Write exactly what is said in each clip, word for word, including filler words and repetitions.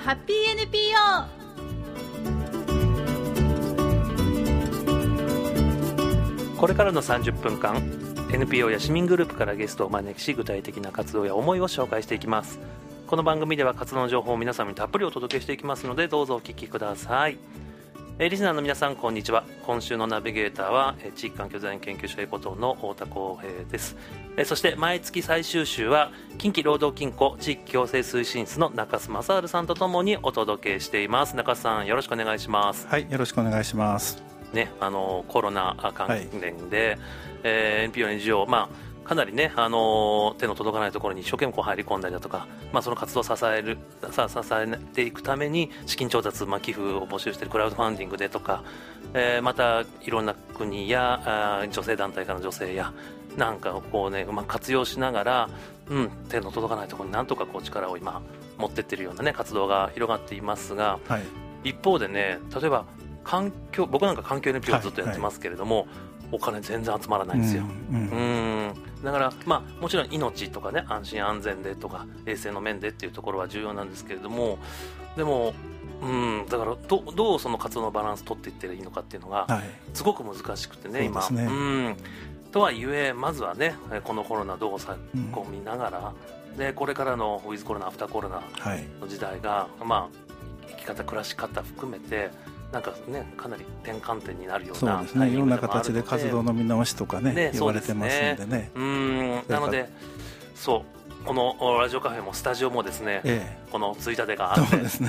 ハッピー エヌピーオー。 これからのさんじゅっぷんかん エヌピーオー や市民グループからゲストをお招きし、具体的な活動や思いを紹介していきます。この番組では活動の情報を皆様にたっぷりお届けしていきますので、どうぞお聞きください。えー、リスナーの皆さんこんにちは。今週のナビゲーターは、えー、地域環境デザイン研究所エコトーの太田光平です。えー、そして毎月最終週は近畿労働金庫地域共生推進室の中須正治さんとともにお届けしています。中須さん、よろしくお願いします。 はい、よろしくお願いします。 ね、あのコロナ関連で、はい、えー、エヌピーオー、エヌジーオー、まあかなりね、あのー、手の届かないところに一生懸命こう入り込んだりだとか、まあ、その活動を支えるさ支えていくために資金調達、まあ、寄付を募集しているクラウドファンディングでとか、えー、またいろんな国やあ女性団体からの女性やなんかをこう、ね、うまく活用しながら、うん、手の届かないところになんとかこう力を今持っていっているような、ね、活動が広がっていますが、はい、一方でね、例えば環境僕なんか環境 エヌピーオー ずっとやってますけれども、はいはい、お金全然集まらないんですよ。うん、うんうんだから、まあ、もちろん命とかね、安心安全でとか衛生の面でっていうところは重要なんですけれども、でも、うん、だからど どうその活動のバランス取っていっていいのかっていうのがすごく難しくてね、はい、今そうですね、うん、とはいえまずはね、このコロナどう抑え込みながら、うん、でこれからのウィズコロナアフターコロナの時代が、はい、まあ、生き方暮らし方含めてなんかね、かなり転換点になるような、 そうですね、いろんな形で活動の見直しとか ね, ね言われてますんでね。 うん、なのでそうこのラジオカフェもスタジオもですね、ええ、このついたてがあって、ね、中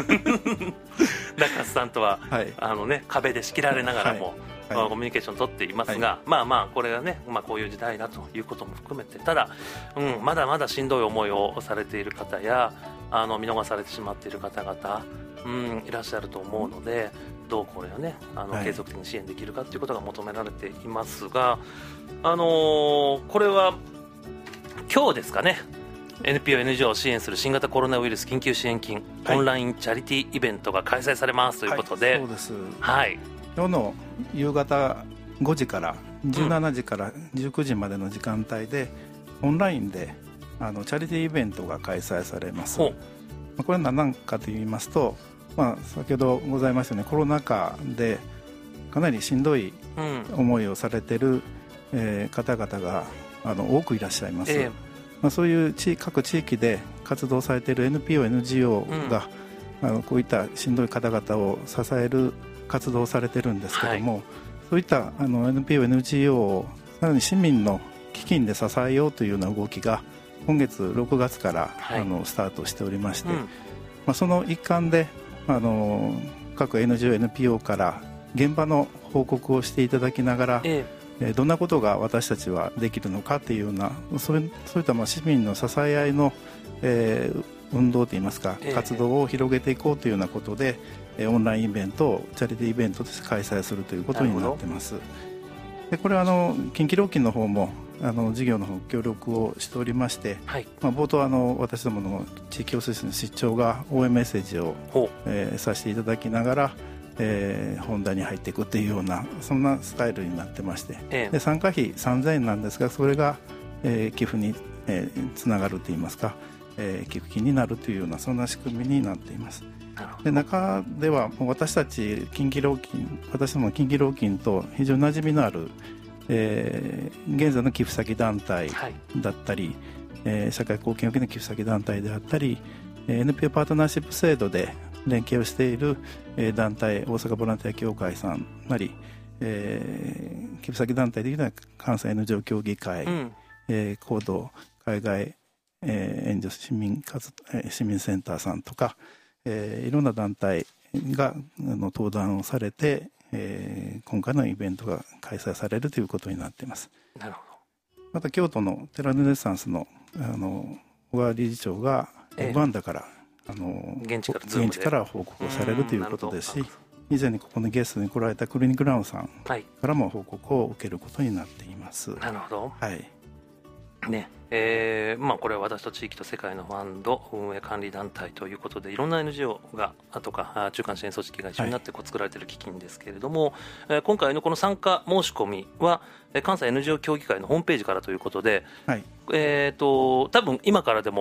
須さんとは、はい、あのね、壁で仕切られながらも、はいはい、コミュニケーションを取っていますが、はい、まあまあこれがね、まあ、こういう時代だということも含めて、ただ、うん、まだまだしんどい思いをされている方やあの見逃されてしまっている方々、うん、いらっしゃると思うので、どうこれをね、あの継続的に支援できるかということが求められていますが、はい、あのー、これは今日ですかね、 エヌピーオー エヌジーオー を支援する新型コロナウイルス緊急支援金、はい、オンラインチャリティーイベントが開催されますということで、 はい、そうです、 はい、 今日の夕方ごじからじゅうしちじからじゅうくじまでの時間帯で、うん、オンラインであのチャリティーイベントが開催されます。これは何なのかといいますと、まあ、先ほどございましたようにコロナ禍でかなりしんどい思いをされている、うんえー、方々があの多くいらっしゃいます、えーまあ、そういう地各地域で活動されている エヌピーオー、エヌジーオー が、うん、あのこういったしんどい方々を支える活動をされているんですけども、はい、そういったあの エヌピーオー、エヌジーオー をさらに市民の基金で支えようというような動きが今月ろくがつから、はい、あのスタートしておりまして、うんまあ、その一環であの各 エヌジーオー、エヌピーオー から現場の報告をしていただきながら、ええ、どんなことが私たちはできるのかというような、それそういったまあ市民の支え合いの、えー、運動といいますか、ええ、活動を広げていこうというようなことで、えー、オンラインイベントをチャリティーイベントとして開催するということになっています。でこれはあの近畿料金の方もあの事業の方協力をしておりまして、はいまあ、冒頭あの私どもの地域共生室の室長が応援メッセージを、えー、させていただきながら、えー、本題に入っていくというようなそんなスタイルになってまして、ええ、で参加費さんぜんえんなんですが、それが、えー、寄付に、えー、つながるといいますか、えー、寄付金になるというようなそんな仕組みになっています。で中では私たち近畿労金私ども近畿労金と非常に馴染みのある、えー、現在の寄付先団体だったり、はいえー、社会貢献を受けの寄付先団体であったり、えー、エヌピーオー パートナーシップ制度で連携をしている、えー、団体大阪ボランティア協会さんなり、えー、寄付先団体でいうのは関西 エヌジーオー 協議会、うんえー、行動海外、えー、援助市民活、えー、市民センターさんとか、えー、いろんな団体があの登壇をされて、えー、今回のイベントが開催されるということになっています。 なるほど。 また京都のテラルネッサンスのあの小川理事長がウガンダから、えー、あの現地から、 現地から報告をされるということですし、以前にここにゲストに来られたクリニックラウンさんからも報告を受けることになっています。 なるほど、 はいねえーまあ、これは私と地域と世界のファンド運営管理団体ということでいろんな エヌジーオー がとか中間支援組織が一緒になってこう作られている基金ですけれども、はい、今回のこの参加申し込みは関西 エヌジーオー 協議会のホームページからということで、はいえー、と多分今からでも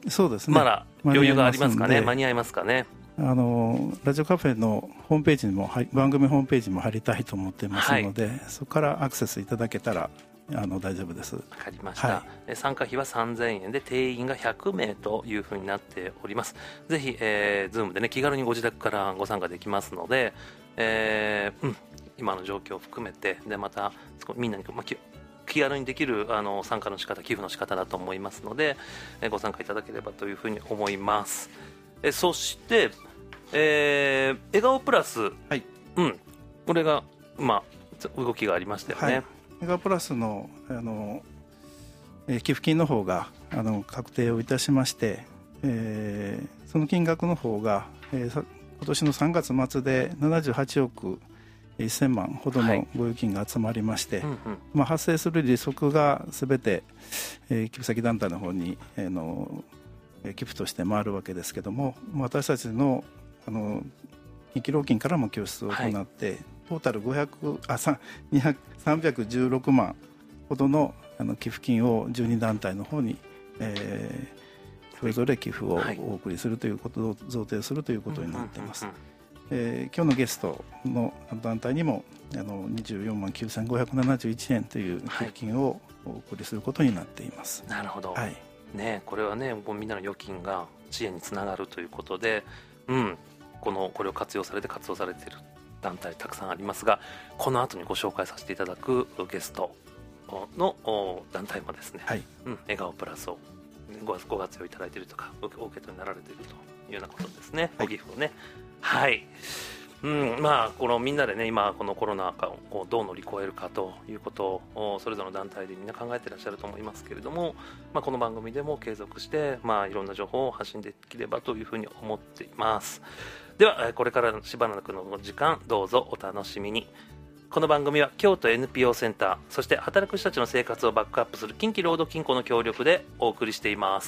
そうですね、 まだ余裕がありますかね、間に合いますかね。 あのラジオカフェのホームページにも番組ホームページも貼りたいと思ってますので、はい、そこからアクセスいただけたらあの大丈夫です。わかりました、はい、参加費はさんぜんえんで定員がひゃくめいというふうになっております。ぜひ、えー、Zoom でね気軽にご自宅からご参加できますので、えーうん、今の状況を含めてでまたみんなに、まあ、気軽にできるあの参加の仕方寄付の仕方だと思いますので、えー、ご参加いただければというふうに思います。えそして、えー、笑顔プラス、はいうん、これが、まあ、動きがありましたよね。はい、 笑顔プラス の, あの、えー、寄付金の方があの確定をいたしまして、えー、その金額の方が、えー、今年のさんがつ末でななじゅうはちおくせんまんほどのご預金が集まりまして、はいうんうんまあ、発生する利息がすべて、えー、寄付先団体の方に、えー、の寄付として回るわけですけども、私たちのあの近畿労金からも拠出を行って、はい、トータルごひゃくあさんびゃくじゅうろくまんほど の, あの寄付金をじゅうにだんたいの方に、えー、それぞれ寄付をお送りするということを贈呈するということになっています。えー、今日のゲストの団体にもあのにじゅうよんまんきゅうせんごひゃくななじゅういちえんという寄付金をお送りすることになっています。 はい、なるほど、 はいね、これはねみんなの預金が支援につながるということで、うん、このこれを活用されて活動されている団体たくさんありますが、この後にご紹介させていただくゲストの団体もですね、はいうん、笑顔プラスをご活用いただいているとかお受け取りになられているというようなことですね、はい、ご寄付をねはいうんまあ、このみんなでね今このコロナ禍をどう乗り越えるかということをそれぞれの団体でみんな考えていらっしゃると思いますけれども、まあ、この番組でも継続して、まあ、いろんな情報を発信できればというふうに思っています。ではこれからしばらくの時間どうぞお楽しみに。この番組は京都 エヌピーオー センターそして働く人たちの生活をバックアップする近畿労働金庫の協力でお送りしています。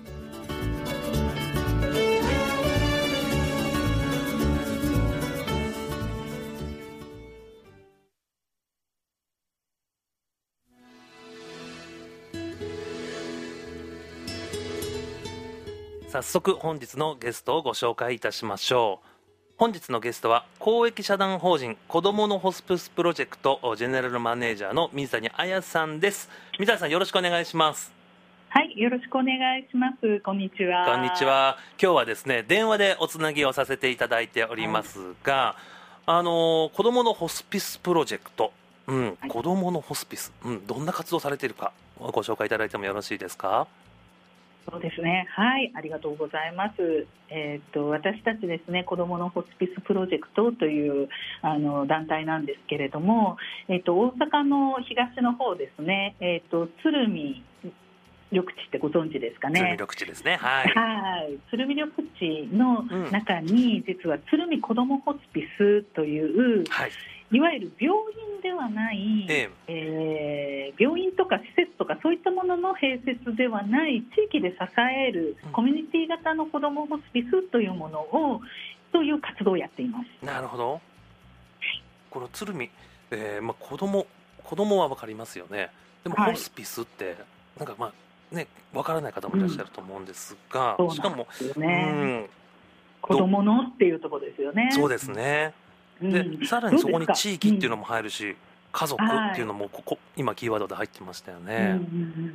早速本日のゲストをご紹介いたしましょう。本日のゲストは公益社団法人子どものホスピスプロジェクトジェネラルマネージャーの水谷彩さんです。水谷さんよろしくお願いします。 はい、よろしくお願いします。こんにちは。 こんにちは。今日はですね電話でおつなぎをさせていただいておりますが、はい、あの子どものホスピスプロジェクト、うんはい、子どものホスピス、うん、どんな活動されているかご紹介いただいてもよろしいですか。 そうですね、はい、ありがとうございます。えー、と私たちですね子どものホスピスプロジェクトというあの団体なんですけれども、えー、と大阪の東の方ですね、えー、と鶴見緑地ってご存知ですかね。 鶴見緑地ですね、はい、 はい、鶴見緑地の中に、うん、実は鶴見こどもホスピスという、はい、いわゆる病院ではない、えええー、病院とか施設とかそういったものの併設ではない地域で支えるコミュニティ型の子どもホスピスというものをという活動をやっています。 なるほど。この鶴見、えーまあ、子ども子どもは分かりますよね。でもホスピスって、はい、なんかまあね分からない方もいらっしゃると思うんですが、うん、しかも、 ねうん、子どものっていうところですよね。 そうですね。でうん、さらにそこに地域っていうのも入るし、うん、家族っていうのもここ、はい、今キーワードで入ってましたよね。うんうんうん、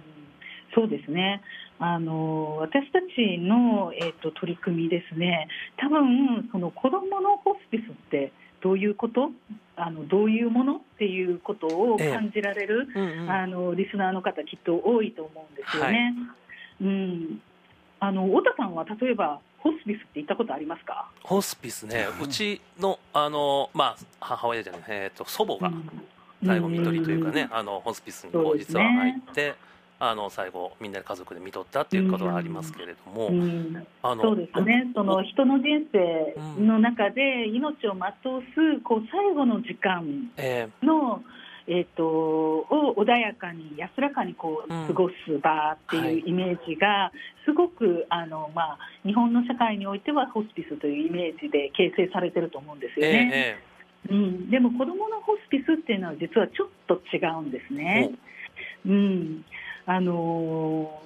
そうですね。あの私たちの、えーと、取り組みですね、多分その子どものホスピスってどういうことあのどういうものっていうことを感じられる、ええうんうん、あのリスナーの方きっと多いと思うんですよね。はいうん、あの太田さんは例えばホスピスって行ったことありますか？ ホスピスね、うちの、あの、まあ、母親じゃない、えーと、祖母が最後看取りというかね、うん、あのホスピスにも実は入って、ね、あの最後みんなで家族で看取ったっていうことはありますけれども、うんうん、 あのそうですね、その人の人生の中で命を全うすこう最後の時間の、えーえー、とを穏やかに安らかにこう過ごす場っていうイメージがすごくあの、まあ、日本の社会においてはホスピスというイメージで形成されてると思うんですよね。えーえーうん、でも子どものホスピスっていうのは実はちょっと違うんですね。うん、あのー、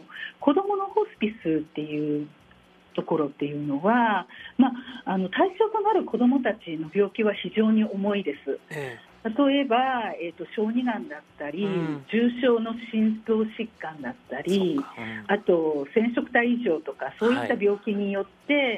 子どものホスピスっていうところっていうのは、まあ、あの対象となる子どもたちの病気は非常に重いです、ええ、例えば、えーと、小児がんだったり、うん、重症の心臓疾患だったり、うん、あと染色体異常とかそういった病気によって、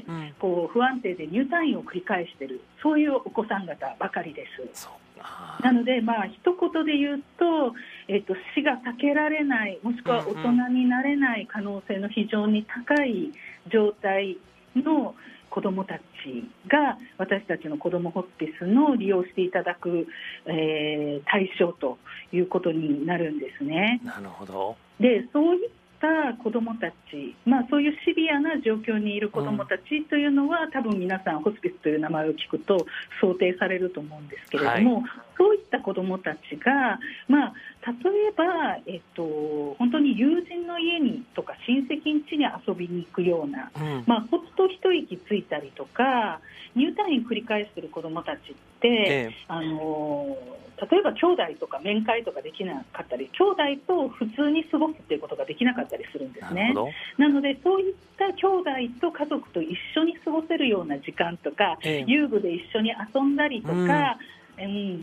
はい、こう不安定で入退院を繰り返している、そういうお子さん方ばかりです。なので、まあ一言で言うと、えーと、死が避けられない、もしくは大人になれない可能性の非常に高い状態の子どもたちが私たちの子どもホスピスの利用していただく、えー、対象ということになるんですね。 なるほど。 で、そういった子どもたち、まあ、そういうシビアな状況にいる子どもたちというのは、うん、多分皆さんホスピスという名前を聞くと想定されると思うんですけれども、はい、そういった子どもたちが、まあ、例えば、えっと、本当に友人の家にとか親戚ん家に遊びに行くような、うん、まあ、ほっと一息ついたりとか入退院繰り返している子どもたちって、ええ、あの例えば兄弟とか面会とかできなかったり、兄弟と普通に過ごすっていうことができなかったりするんですね。なのでそういった兄弟と家族と一緒に過ごせるような時間とか、ええ、遊具で一緒に遊んだりとか、うんうん、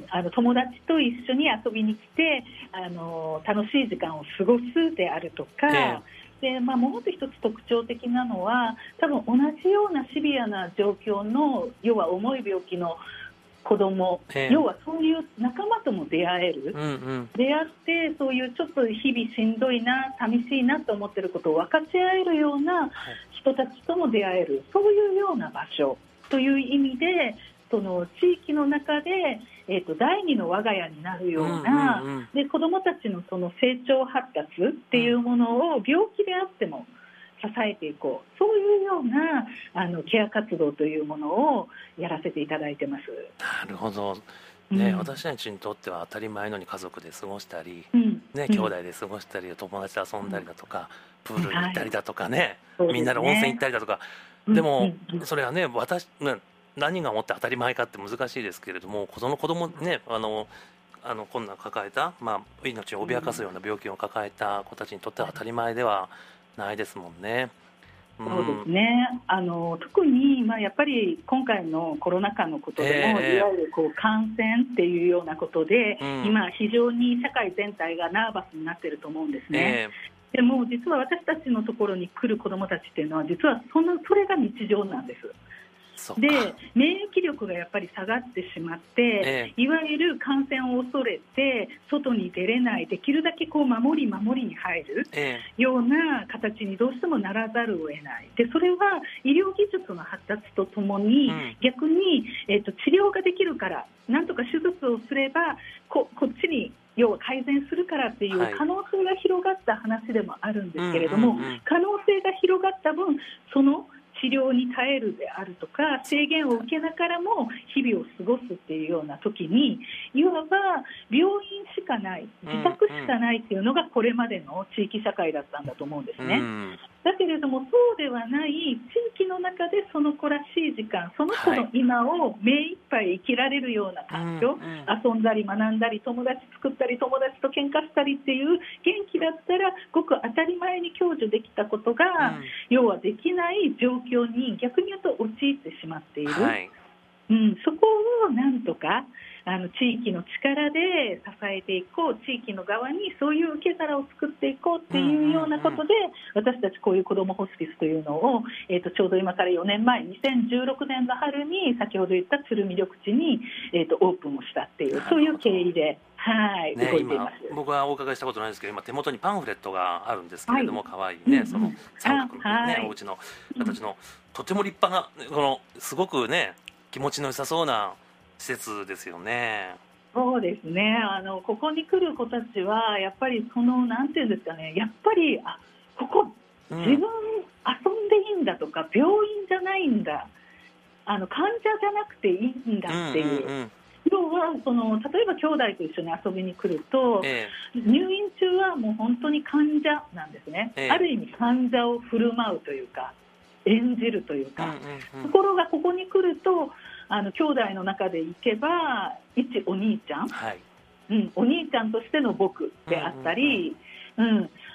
あの友達と一緒に遊びに来てあの楽しい時間を過ごすであるとか、ええでまあ、もう一つ特徴的なのは多分同じようなシビアな状況の要は重い病気の子供、えー、要はそういう仲間とも出会える、うんうん、出会ってそういうちょっと日々しんどいな寂しいなと思っていることを分かち合えるような人たちとも出会える、そういうような場所という意味でその地域の中で、えーと、第二の我が家になるような、うんうんうん、で子どもたちのその成長発達っていうものを病気であっても支えていこう、そういうようなあのケア活動というものをやらせていただいてます。 なるほど、ね、うん、私たちにとっては当たり前のように家族で過ごしたり、うんね、兄弟で過ごしたり、友達と遊んだりだとか、うん、プールに行ったりだとかね、はい、みんなで温泉行ったりだとか、でも、うんうん、それはね私何がもって当たり前かって難しいですけれども、その子供ねあのあの困難を抱えた、まあ、命を脅かすような病気を抱えた子たちにとっては当たり前ではないですもんね。 うん、そうですね。あの特に、まあ、やっぱり今回のコロナ禍のことでも、えー、いわゆるこう感染っていうようなことで、うん、今非常に社会全体がナーバスになっていると思うんですね。えー、でも実は私たちのところに来る子どもたちっていうのは実はそのそれが日常なんです。で免疫力がやっぱり下がってしまって、ええ、いわゆる感染を恐れて外に出れない、できるだけこう守り守りに入るような形にどうしてもならざるを得ない。でそれは医療技術の発達とともに、うん、逆に、えーと、治療ができるからなんとか手術をすれば こ, こっちに要は改善するからっていう可能性が広がった話でもあるんですけれども、はい、うんうんうん、可能性が広がった分その治療に耐えるであるとか制限を受けながらも日々を過ごすっていうような時にいわば病院しかない自宅しかないっていうのがこれまでの地域社会だったんだと思うんですね。うん、だけれどもそうではない地域の中でその子らしい時間その子の今を目いっぱい生きられるような環境、はい、遊んだり学んだり友達作ったり友達と喧嘩したりっていう元気だったらごく当たり前に享受できたことが、うん、要はできない状況に逆に言うと陥ってしまっている、はい、うん、そこをなんとかあの地域の力で支えていこう、地域の側にそういう受け皿を作っていこうっていうようなことで、うんうんうん、私たちこういう子どもホスピスというのを、えーと、ちょうど今からよねんまえにせんじゅうろくねんの春に先ほど言った鶴見緑地に、えーと、オープンをしたっていうそういう経緯で、はい、ね、動いています。 今僕はお伺いしたことないですけど今手元にパンフレットがあるんですけれども、はい、かわいいね、うんうん、その三角の、ね、はい、お家の形の、うん、とても立派なこのすごくね気持ちの良さそうな施設ですよね。 そうですね。あのここに来る子たちはやっぱりそのなんていうんですかね、やっぱりあここ自分遊んでいいんだとか、うん、病院じゃないんだ、あの患者じゃなくていいんだっていう、うんうんうん、要はその例えば兄弟と一緒に遊びに来ると、ええ、入院中はもう本当に患者なんですね、ええ、ある意味患者を振る舞うというか演じるというか、うんうんうん、ところがここに来るとあの兄弟の中でいけば一お兄ちゃん、はい、うん、お兄ちゃんとしての僕であったり、うんうんうん、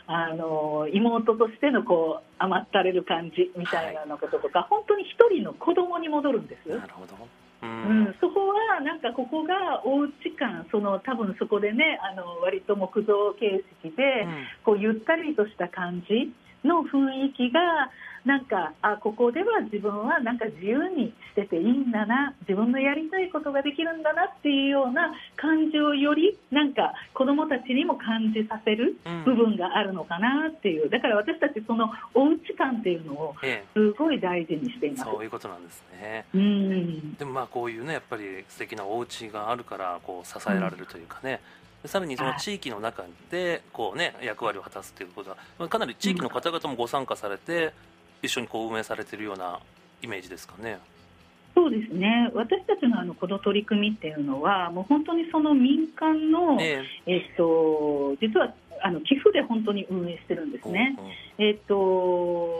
あの妹としてのこう甘ったれる感じみたいなのこととか、はい、本当に一人の子供に戻るんです。 なるほど。うん、 うん、そこはなんかここがおうち感、その多分そこでね、あの割と木造形式で、うん、こうゆったりとした感じの雰囲気がなんか、あ、ここでは自分はなんか自由にしてていいんだな、自分のやりたいことができるんだなっていうような感じをよりなんか子どもたちにも感じさせる部分があるのかなっていう、だから私たちそのおうち感っていうのをすごい大事にしています。 ええ、そういうことなんですね。 うん、 でもまあこういうね、やっぱり素敵なお家があるからこう支えられるというかね、うん、さらにその地域の中でこう、ね、役割を果たすということはかなり地域の方々もご参加されて一緒にこう運営されているようなイメージですかね。 そうですね、私たちのあのこの取り組みっていうのはもう本当にその民間の、えーえー、と実はあの寄付で本当に運営してるんですね。うんうん、えーと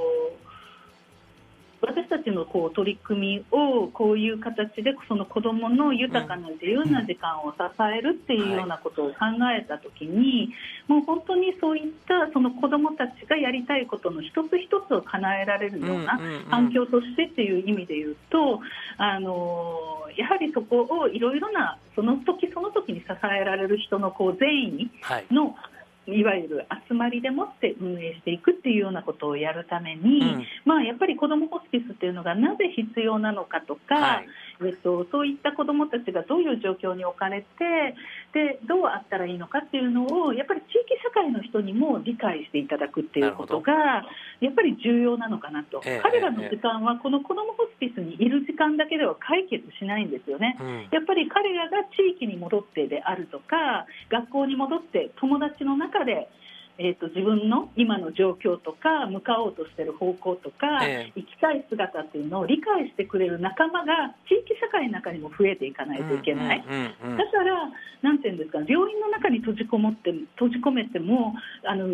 私たちのこう取り組みをこういう形でその子どもの豊かな自由な時間を支えるっていうようなことを考えたときに、もう本当にそういったその子どもたちがやりたいことの一つ一つを叶えられるような環境としてっていう意味で言うと、あのやはりそこをいろいろなその時その時に支えられる人のこう善意の、いわゆる集まりでもって運営していくっていうようなことをやるために、うん、まあ、やっぱり子どもホスピスっていうのがなぜ必要なのかとか、はい、えっと、そういった子どもたちがどういう状況に置かれてでどうあったらいいのかっていうのをやっぱり地域社会の人にも理解していただくっていうことがやっぱり重要なのかなと、えー、彼らの時間はこの子どもホスピスにいる時間だけでは解決しないんですよね。うん、やっぱり彼らが地域に戻ってであるとか学校に戻って友達の中でえー、と自分の今の状況とか向かおうとしている方向とか、えー、生きたい姿っていうのを理解してくれる仲間が地域社会の中にも増えていかないといけない、うんうんうんうん、だからなんていうんですか、病院の中に閉じこもって閉じ込めてもあの、うん、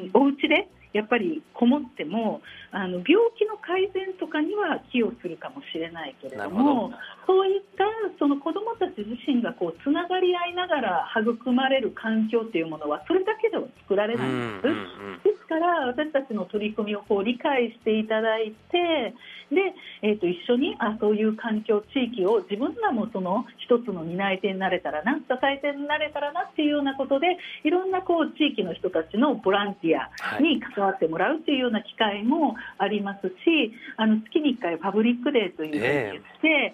お家でやっぱりこもってもあの病気の改善とかには寄与するかもしれないけれども、どそういったその子どもたち自身がこうつながり合いながら育まれる環境というものはそれだけでは作られないんです、うんうんうん、ですから私たちの取り組みをこう理解していただいてで、えー、と一緒にあそういう環境地域を自分らもその一つの担い手になれたらな支え手になれたらなっていうようなことでいろんなこう地域の人たちのボランティアに関わってもらうっていうような機会もありますし、あの月にいっかいパブリックデーというふうに言って、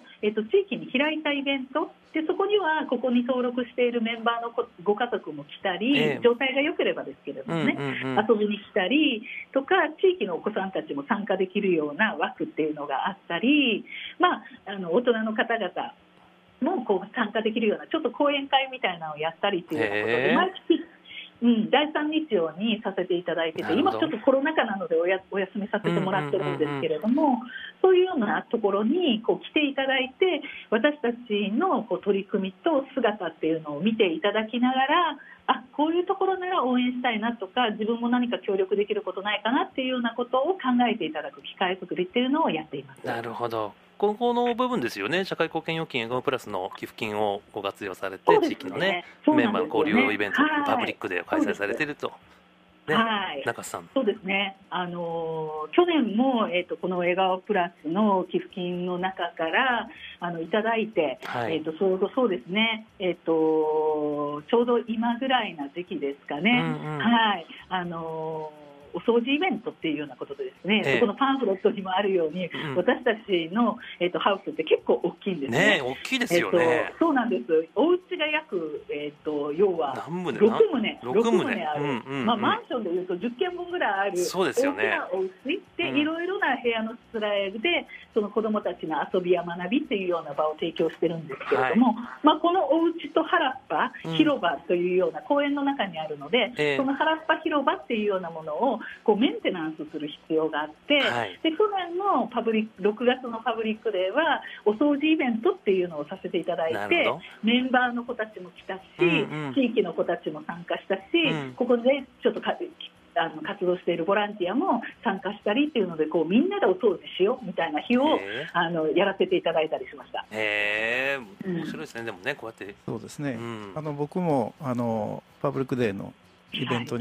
えーえー、と地域に開いたイベントでそこにはここに登録しているメンバーのご家族も来たり、えー、状態が良ければですけれどもね、うんうんうん、遊びに来たりとか地域のお子さんたちも参加できるような枠っていうのがあったり、まあ、あの大人の方々もこう参加できるようなちょっと講演会みたいなのをやったりっていうようなことで、毎月うん、だいさん日曜にさせていただいてて、今ちょっとコロナ禍なのでおやお休みさせてもらってるんですけれども、うんうんうんうん、そういうようなところにこう来ていただいて私たちのこう取り組みと姿っていうのを見ていただきながら、あこういうところなら応援したいなとか自分も何か協力できることないかなっていうようなことを考えていただく機会作りっていうのをやっています。 なるほど、ここの部分ですよね、社会貢献預金エゴプラスの寄付金をご活用されて、ね、地域の、ね、メンバーの交流イベント、パブリックで開催されていると、ね、はい、中さん。 そうですね、あの去年も、えーと、このエゴプラスの寄付金の中からあのいただいて、はい、えーと、ちょうどそうですね、えーと、ちょうど今ぐらいな時期ですかね、うんうん、はい、あのお掃除イベントっていうようなことでですね、ええ、そこのパンフレットにもあるように、うん、私たちの、えーと、ハウスって結構大きいんですね。 ね、大きいですよね。 えー、そうなんです。お家が約、えーと、要はろく棟、ろく棟ある、うんうんうん、まあ、マンションでいうとじゅっけんぶんぐらいあるそうですよね、 大きなお家で、うん、いろいろな部屋のしつらいでその子どもたちの遊びや学びっていうような場を提供してるんですけれども、はい、まあ、このお家と原っぱ広場というような公園の中にあるので、うん、その原っぱ広場っていうようなものをこうメンテナンスする必要があって、はい、で去年のパブリックろくがつのパブリックデーはお掃除イベントっていうのをさせていただいて、メンバーの子たちも来たし、うんうん、地域の子たちも参加したし、うん、ここでちょっとかあの活動しているボランティアも参加したりっていうのでこうみんなでお掃除しようみたいな日をあのやらせていただいたりしました。 へー、面白いですね、うん、でもねこうやってそうですね、うん、あの僕もあのパブリックデーのイベントに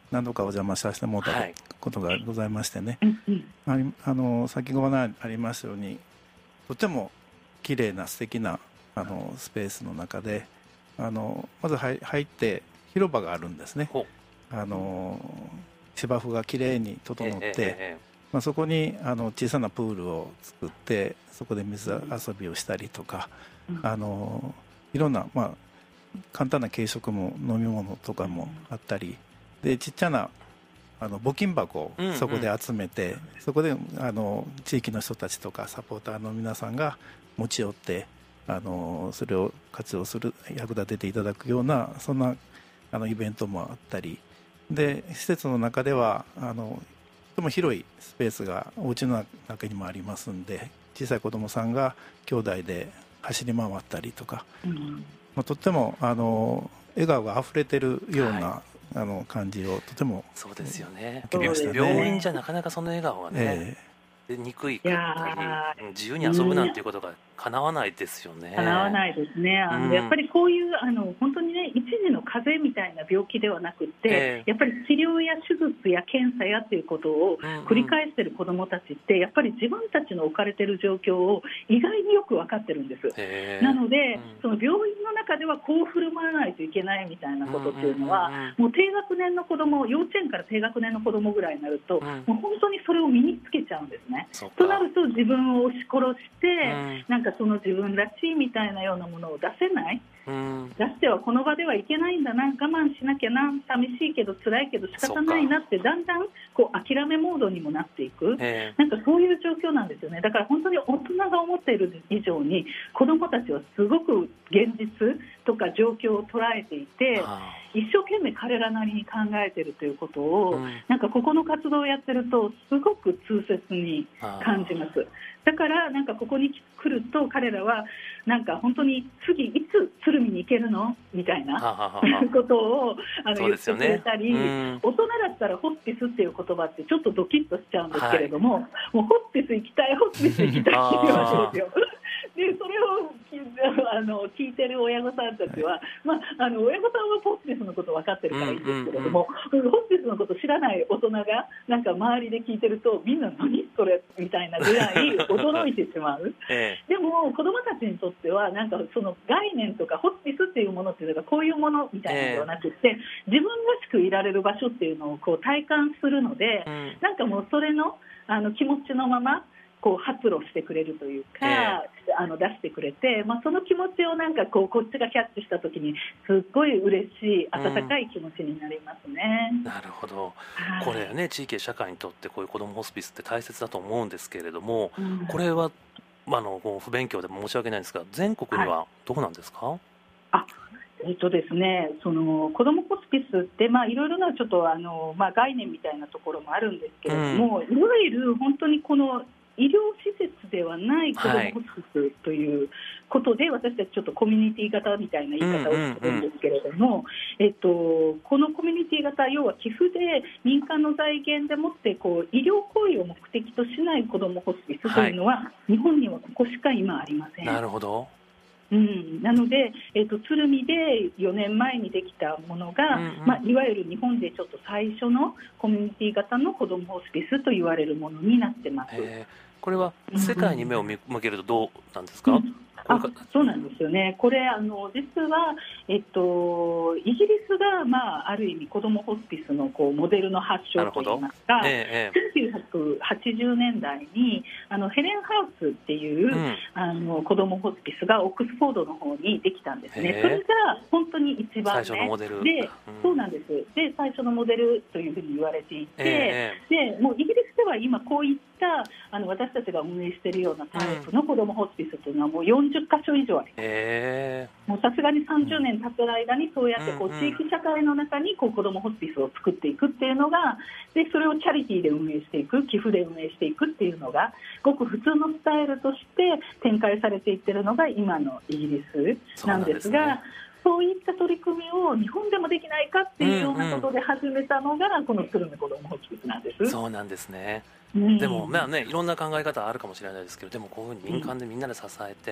何度かお邪魔させてもらったことがございましてね、はい、あの先ほどありましたようにとても綺麗な素敵なあのスペースの中であのまず入って広場があるんですね。あの芝生がきれいに整って、えええ、まあ、そこにあの小さなプールを作ってそこで水遊びをしたりとか、うん、あのいろんな、まあ、簡単な軽食も飲み物とかもあったりでちっちゃなあの募金箱をそこで集めて、うんうん、そこであの地域の人たちとかサポーターの皆さんが持ち寄ってあのそれを活用する役立てていただくようなそんなあのイベントもあったりで施設の中ではあのとても広いスペースがお家の中にもありますんで小さい子どもさんが兄弟で走り回ったりとか、うん、まあ、とってもあの笑顔があふれてるような、はい、あの感じをとてもそうですよね。 受けましたね。 病院じゃなかなかその笑顔はね、えー、で憎いかったり自由に遊ぶなんていうことが叶わないですよね。 叶わないですね。あの、うん、やっぱりこういうあの本当にね一時の風邪みたいな病気ではなくて、えー、やっぱり治療や手術や検査やっていうことを繰り返している子どもたちって、うんうん、やっぱり自分たちの置かれている状況を意外によく分かってるんです、えー、なので、うん、その病院の中ではこう振る舞わないといけないみたいなことっていうのは、うんうんうん、もう低学年の子ども幼稚園から低学年の子どもぐらいになると、うん、もう本当にそれを身につけちゃうんですね。となると自分を押し殺して、うん、なんかその自分らしいみたいなようなものを出せない、うん、出してはこの場ではいけないんだな、我慢しなきゃな、寂しいけど辛いけど仕方ないなってだんだんこう諦めモードにもなっていく、えー、なんかそういう状況なんですよね。だから本当に大人が思っている以上に子どもたちはすごく現実とか状況を捉えていて、一生懸命彼らなりに考えているということを、うん、なんかここの活動をやってるとすごく痛切に感じます。だからなんかここに来ると彼らはなんか本当に次いつ鶴見に行けるのみたいなことをあの言ってくれたり、ね、うん、大人だったらホスピスっていう言葉ってちょっとドキッとしちゃうんですけれども、はい、もうホスピス行きたいホスピス行きたいっていうわけですよ。でそれをあの聞いてる親御さんたちは、はい、まあ、あの親御さんはホスピスのこと分かってるからいいんですけれども、うんうんうん、ホスピスのこと知らない大人がなんか周りで聞いてるとみんな何それみたいなぐらい驚いてしまう、ええ、でも子どもたちにとってはなんかその概念とかホスピスっていうものっていうのがこういうものみたいなのではなくて、え、自分らしくいられる場所っていうのをこう体感するので、うん、なんかもうそれの、あの気持ちのままこう発露してくれるというか、えー、あの出してくれて、まあ、その気持ちをなんかこうこっちがキャッチしたときにすっごい嬉しい温かい気持ちになりますね、 うん、なるほど、はい、これね地域や社会にとってこういう子どもホスピスって大切だと思うんですけれども、うん、これは、まあ、の不勉強でも申し訳ないんですが全国にはどうなんですか？はい、 あえっとですね、その子どもホスピスって、まあ、いろいろなちょっとあの、まあ、概念みたいなところもあるんですけれども、うん、いわゆる本当にこの医療施設ではない子どもホスピスということで、はい、私たちちょっとコミュニティ型みたいな言い方をするんですけれども、うんうんうん、えっと、このコミュニティ型、要は寄付で民間の財源でもってこう医療行為を目的としない子どもホスピスというのは、はい、日本にはここしか今ありません。 なるほど。 うん、なので、えーと、鶴見でよねんまえにできたものが、うんうん、まあ、いわゆる日本でちょっと最初のコミュニティ型の子どもホスピスと言われるものになってます。 これは世界に目を向けるとどうなんですか？うん、 あそうなんですよね。これあの実は、えっと、イギリスが、まあ、ある意味子どもホスピスのこうモデルの発祥といいますか、ええ、せんきゅうひゃくはちじゅうねんだいにあのヘレンハウスっていう、うん、あの子どもホスピスがオックスフォードの方にできたんですね。それが本当に一番目最初のモデルで、うん、そうなんです。で最初のモデルというふうに言われていて、ええ、でもうイギリスでは今こういったあの私たちが運営しているようなタイプの子どもホスピスというのはもうよんじゅっかしょ以上あります。えー、もうさすがにさんじゅうねん経つ間にそうやってこう地域社会の中にこう子どもホスピスを作っていくっていうのが、でそれをチャリティーで運営していく、寄付で運営していくっていうのがごく普通のスタイルとして展開されていっているのが今のイギリスなんですが、そういった取り組みを日本でもできないかっていうようなことで始めたのが、うんうん、この鶴見子どもホスピスなんです。 そうなんですね、うん、でもまあね、いろんな考え方あるかもしれないですけど、でもこういうふうに民間でみんなで支えて、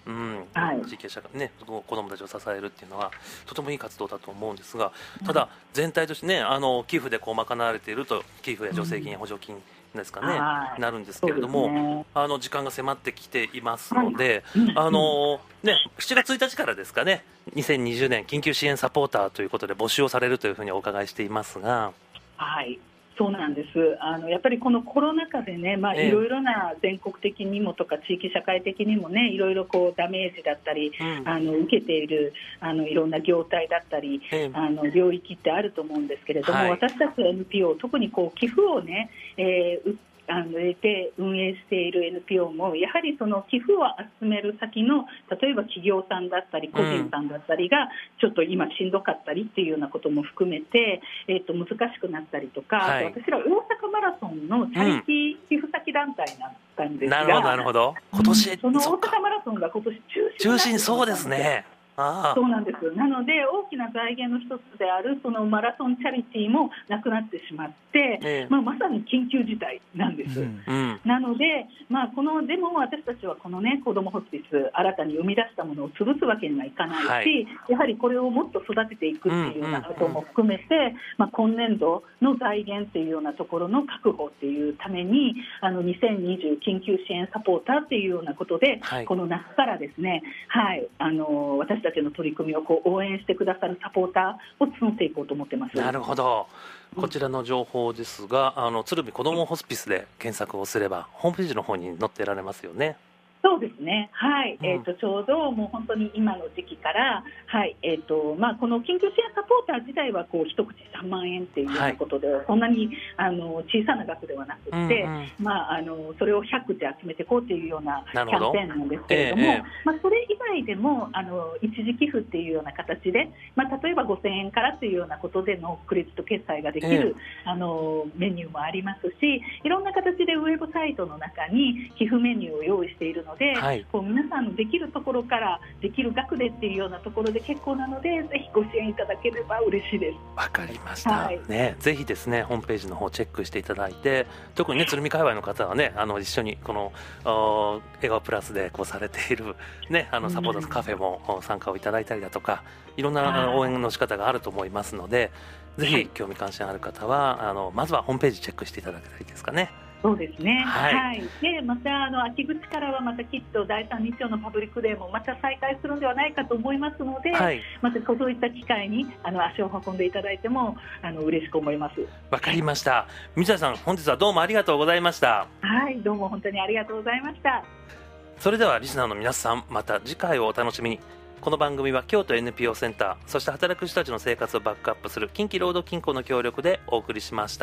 うん、 はい、 地域社会ね、子どもたちを支えるっていうのはとてもいい活動だと思うんですが、ただ全体としてね、あの寄付でこう賄われていると、寄付や助成金や補助金ですかね、うん、なるんですけれども、ね、あの時間が迫ってきていますので、はい、あのね、しちがつついたちからですかね、にせんにじゅうねん緊急支援サポーターということで募集をされるというふうにお伺いしていますが。 はい、そうなんです。あのやっぱりこのコロナ禍でね、まあ、いろいろな全国的にもとか地域社会的にもね、いろいろこうダメージだったり、うん、あの受けているあのいろんな業態だったり、えー、あの領域ってあると思うんですけれども、はい、私たち エヌピーオー、特にこう寄付をね、えーあの入れて運営している エヌピーオー もやはりその寄付を集める先の例えば企業さんだったり個人さんだったりがちょっと今しんどかったりっていうようなことも含めて、えー、と難しくなったりとか、はい、私ら大阪マラソンのチャリティー寄付先団体だったんですが、 うん、なるほどなるほど、今年、うん、 その大阪マラソンが今年中止中止にそうですね。ああ、 そうなんです。なので大きな財源の一つであるそのマラソンチャリティーもなくなってしまって、ええまあ、まさに緊急事態なんです、うんうん、なので、まあ、このでも私たちはこの、ね、子どもホスピス新たに生み出したものを潰すわけにはいかないし、はい、やはりこれをもっと育てていくっていうようなことも含めて、うんうんうんまあ、今年度の財源っていうようなところの確保っていうためにあのにせんにじゅう緊急支援サポーターっていうようなことで、はい、この夏からですね、はい、あの私たちの取り組みをこう応援してくださるサポーターを募っていこうと思ってます。 なるほど。こちらの情報ですが、あの鶴見こどもホスピスで検索をすればホームページの方に載ってられますよね。 そうですね、はいえー、とちょうどもう本当に今の時期から、はいえーとまあ、この緊急支援サポーター自体はこう一口さんまんえんっていうようなことで、はい、そんなにあの小さな額ではなくて、うんうんまあ、あのそれをひゃく口集めていこうというようなキャンペーンなんですけれども、えーえーまあ、それ以外でもあの一時寄付っていうような形で、まあ、例えばごせんえんからというようなことでのクレジット決済ができる、えー、あのメニューもありますし、いろんな形でウェブサイトの中に寄付メニューを用意しているので、はい、こう皆さんのできるところからできる額でっていうようなところで結構なので、ぜひご支援いただければ嬉しいです。 わかりました、はいね、ぜひですねホームページの方チェックしていただいて、特にね鶴見界隈の方はねあの一緒にこの笑顔プラスでこうされている、ね、あのサポーターカフェも参加をいただいたりだとか、いろんな応援の仕方があると思いますので、ぜひ興味関心ある方はあのまずはホームページチェックしていただけたらいいですかね。 そうですね、 はいはい、でまたあの秋口からはまたきっとだいさん日曜のパブリックデーもまた再開するのではないかと思いますので、はい、またそういった機会にあの足を運んでいただいてもあの嬉しく思います。 わかりました。水谷さん、本日はどうもありがとうございました。 はい、どうも本当にありがとうございました。 それではリスナーの皆さん、また次回をお楽しみに。この番組は京都 エヌピーオー センター、そして働く人たちの生活をバックアップする近畿労働金庫の協力でお送りしました。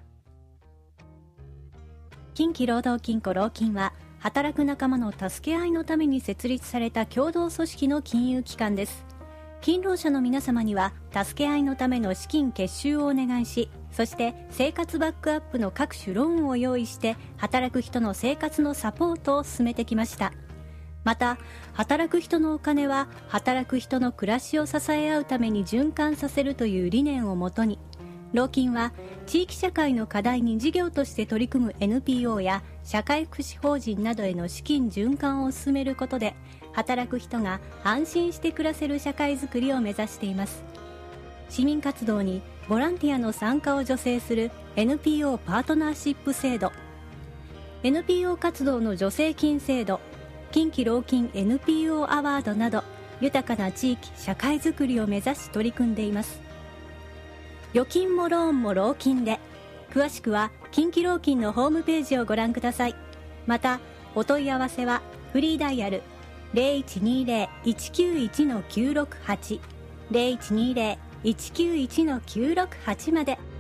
近畿労働金庫労金は働く仲間の助け合いのために設立された共同組織の金融機関です。勤労者の皆様には助け合いのための資金結集をお願いし、そして生活バックアップの各種ローンを用意して働く人の生活のサポートを進めてきました。また働く人のお金は働く人の暮らしを支え合うために循環させるという理念をもとに、労金は地域社会の課題に事業として取り組む エヌピーオー や社会福祉法人などへの資金循環を進めることで、働く人が安心して暮らせる社会づくりを目指しています。市民活動にボランティアの参加を助成する エヌピーオー パートナーシップ制度、 エヌピーオー 活動の助成金制度、近畿労金 エヌピーオー アワードなど、豊かな地域社会づくりを目指し取り組んでいます。預金もローンも労金で、詳しくは近畿労金のホームページをご覧ください。またお問い合わせはフリーダイヤル ゼロいちにゼロ いちきゅういち きゅうろくはち ゼロいちにゼロ いちきゅういち きゅうろくはち まで。